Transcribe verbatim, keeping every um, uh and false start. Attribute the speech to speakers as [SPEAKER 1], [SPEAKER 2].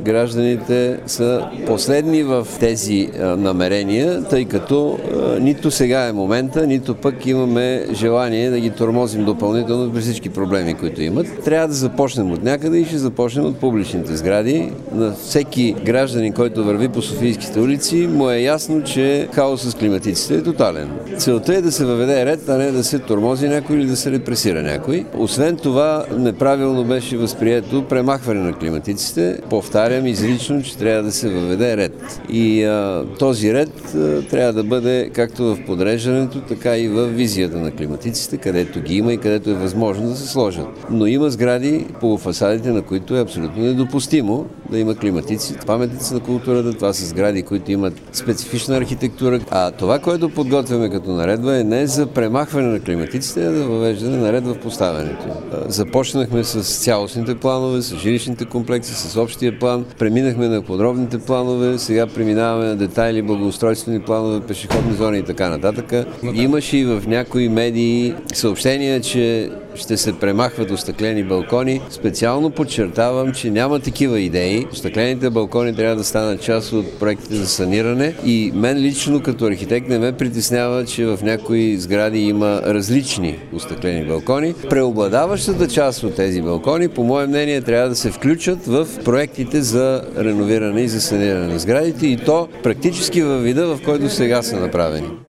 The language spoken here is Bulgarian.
[SPEAKER 1] гражданите са последни в тези намерения, тъй като нито сега е момента, нито пък имаме желание да ги тормозим допълнително при всички проблеми, които имат. Трябва да започнем от някъде и ще започнем от публичните сгради. На всеки гражданин, който върви по софийските улици, му е ясно, че хаосът с климатиците е тотален. Целта е да се въведе ред, а не да се тормози някой или да се репресира някой. Освен това, неправилно беше възприето премахване на климатиците. Повтарям изрично, че трябва да се въведе ред. И а, този ред а, трябва да бъде както в подреждането, така и в визията на климатиците, където ги има и където е възможно да се сложат. Но има сгради по фасадите, на които е абсолютно недопустимо да има климатици. Паметници на културата, това са сгради, които имат специфична архитектура. А това, което подготвяме като наредба, е не за премахване на климатиците, а да въвеждане на ред в поставянето. Започнахме с цялостните планове, с жилищните комплекси, с общия план, преминахме на подробните планове, сега преминаваме на детайли, благоустройствени планове, пешеходни зони и така нататък. Имаше и в някои медии съобщения, че ще се премахват остъклени балкони. Специално подчертавам, че няма такива идеи. Остъклените балкони трябва да станат част от проектите за саниране и мен лично като архитект не ме притеснява, че в някои сгради има различни остъклени балкони. Преобладаващата част от тези балкони, по мое мнение, трябва да се включат в проектите за реновиране и за саниране на сградите и то практически във вида, в който сега са направени.